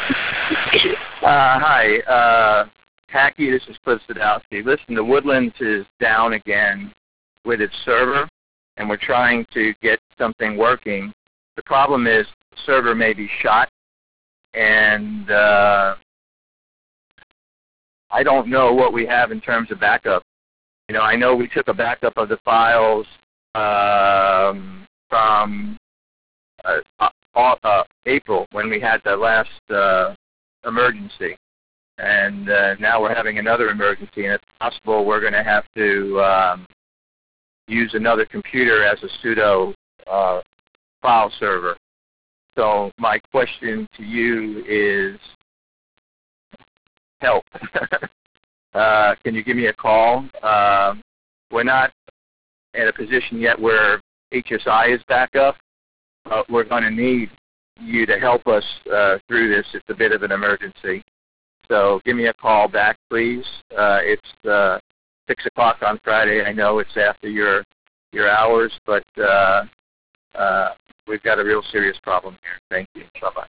Hi, Hacky, this is Cliff Sadowski. Listen, the Woodlands is down again with its server, and we're trying to get something working. The problem is the server may be shot, and I don't know what we have in terms of backup. You know, I know we took a backup of the files from April when we had the last emergency, and now we're having another emergency, and it's possible we're going to have to use another computer as a pseudo file server. So my question to you is, help. Can you give me a call? We're not in a position yet where HSI is back up, but we're going to need you to help us through this. It's a bit of an emergency. So give me a call back, please. It's 6 o'clock on Friday. I know it's after your hours, but we've got a real serious problem here. Thank you. Bye-bye.